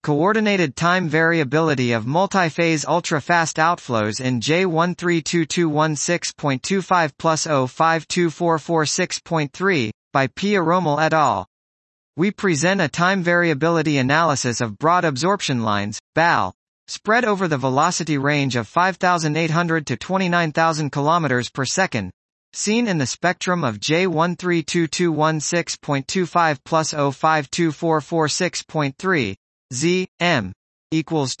Coordinated time variability of multiphase ultra-fast outflows in J132216.25 plus 052446.3, by Pia Rommel et al. We present a time variability analysis of broad absorption lines, BAL, spread over the velocity range of 5,800 to 29,000 km per second, seen in the spectrum of J132216.25 plus 052446.3, Z, M, equals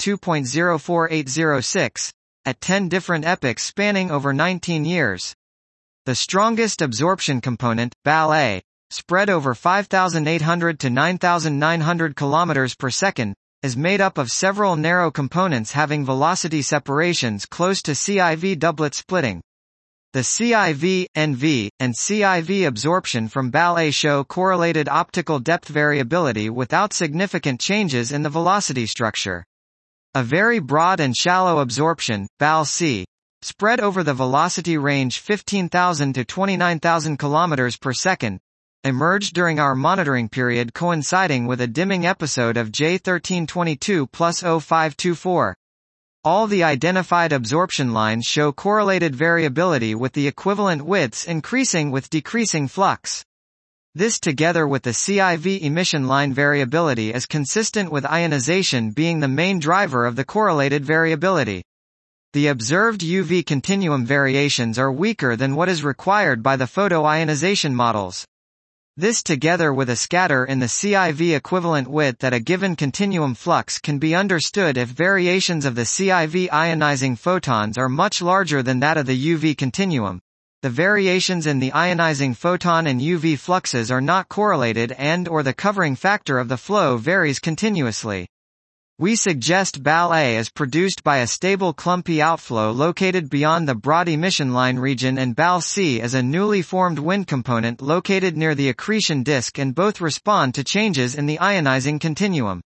2.04806, at 10 different epochs spanning over 19 years. The strongest absorption component, BAL-A, spread over 5,800 to 9,900 km per second, is made up of several narrow components having velocity separations close to CIV doublet splitting. The CIV, NV, and CIV absorption from BAL-A show correlated optical depth variability without significant changes in the velocity structure. A very broad and shallow absorption, BAL-C, spread over the velocity range 15,000 to 29,000 km per second, emerged during our monitoring period coinciding with a dimming episode of J1322 plus 0524. All the identified absorption lines show correlated variability with the equivalent widths increasing with decreasing flux. This together with the CIV emission line variability is consistent with ionization being the main driver of the correlated variability. The observed UV continuum variations are weaker than what is required by the photoionization models. This together with a scatter in the CIV equivalent width at a given continuum flux can be understood if variations of the CIV ionizing photons are much larger than that of the UV continuum. The variations in the ionizing photon and UV fluxes are not correlated and/or the covering factor of the flow varies continuously. We suggest BAL-A is produced by a stable clumpy outflow located beyond the broad emission line region and BAL-C is a newly formed wind component located near the accretion disk and both respond to changes in the ionizing continuum.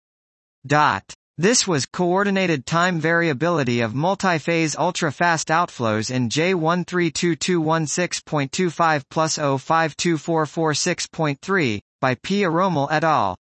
This was coordinated time variability of multiphase ultra-fast outflows in J132216.25 plus 052446.3, by Pia Rommel et al.